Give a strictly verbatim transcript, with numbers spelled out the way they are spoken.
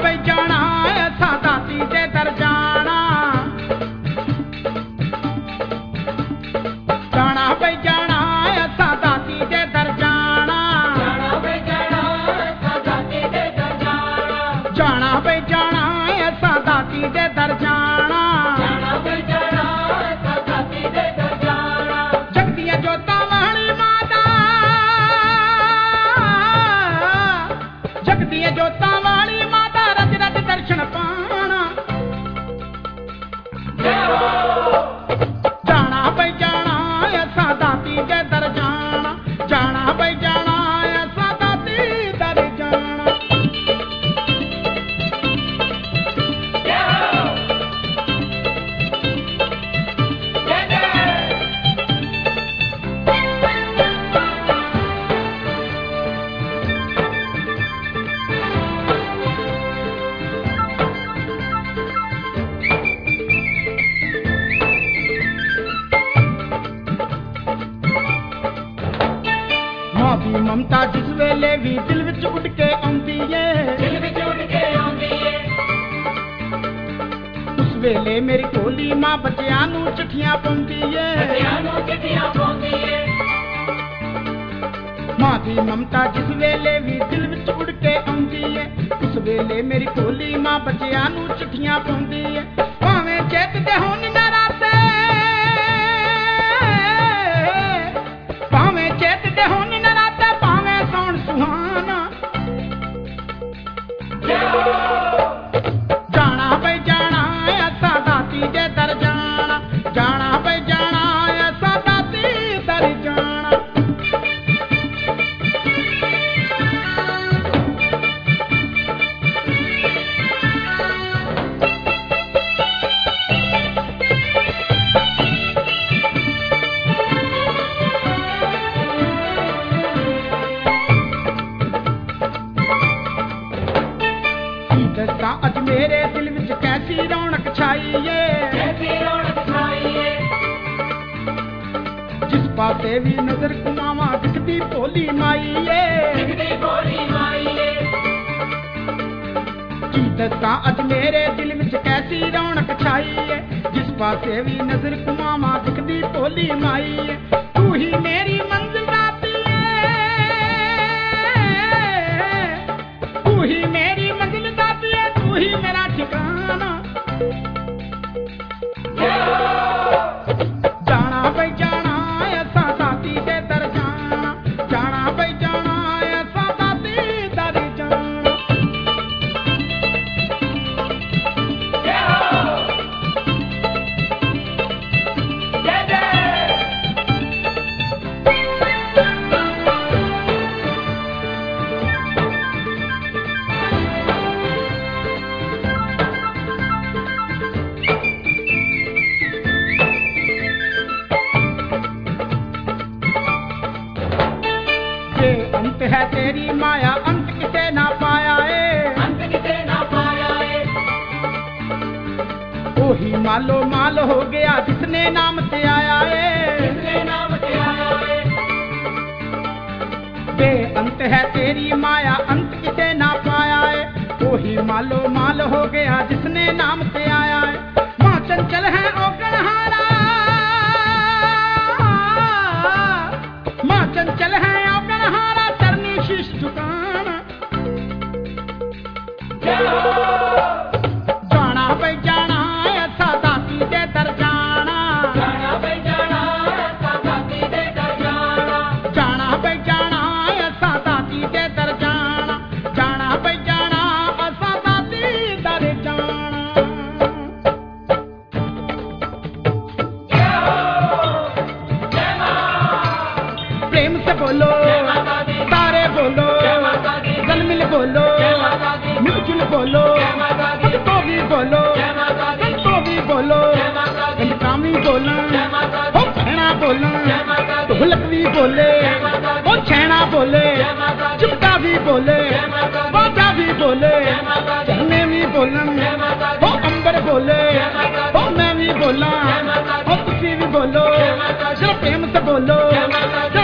पई जाना असा दाती दे दर जाना जाना पई जाना असा दाती दे दर जाना जाना पई जाना असा दाती दे दर जाना जाना पई जाना असा दाती दे दर जाना जाना पई जाना असा दाती दे दर जाना जगदिया जोता वाली माता जगदिया जोता वाली माता रज रज दर्शन पाना जाना पई जाना असा दाती दे दर जाना जाना पई जाना असा दाती दर जाना मां दी ममता जिस वेले भी दिल विच उड़ के आंदी है दिल विच उड़ के आंदी है उस वेले मेरी कोली मां बच्चियां नू चिट्ठियां पाउंदी है बच्चियां नू चिट्ठियां पाउंदी है मां दी ममता जिस वेले भी दिल विच उड़ के आंदी है उस वेले मेरी कोली मां बच्चियां नू चिट्ठियां पाउंदी है भावें चेत दे होन नराते भावें चेत दे होन नराते भावें सौण सुहाना जाना पई जाना असा दाती दे दर जाना जाना पई जाना असा दाती दर जाना दस्ता अज मेरे दिल विच कैसी रौनक छाई है कैसी रौनक छाई है जिस पासे भी नजर घुमावा दिखदी भोली माई है दिखदी भोली माई है की दस्ता अज मेरे दिल विच कैसी रौनक छाई है जिस पासे भी नजर घुमावा दिखदी भोली माई है तू ही मेरी मंजिल राती है तू ही मेरी मंजिल दाती है तू ही मेरा ठिकाना जाना पई जाना असा दाती दे दर जाना जाना पई जाना असा दाती दर जाना अंत है तेरी माया अंत किसे ना पाया है अंत किसे ना पाया है ओही मालो माल हो गया जिसने नाम से आया है जिसने नाम से आया है बे अंत है तेरी माया अंत किसे ना पाया है ओही मालो माल हो गया जिसने नाम से आया है मां चंचल है ओगणहारा मां चंचल है ओगणहारा चरनी शीश झुकाना जाना पई जाना असा दाती दे दर जाना जाना पई जाना असा दाती दे दर जाना जाना पई जाना असा दाती दे दर जाना जाना पई जाना असा दाती दर जाना प्रेम से बोलो तारे बोलो गल मिल बोलो मिलजुल बोलो तो भी बोलो तो भी बोलो कामी बोला ओ छैना बोला ढोलक भी बोले ओ छैना बोले चिमटा भी बोले बाजा भी बोले चलने भी बोलन ओ अंबर बोले ओ मैं भी बोला ओ तुसी भी बोलो जरा प्रेम से बोलो।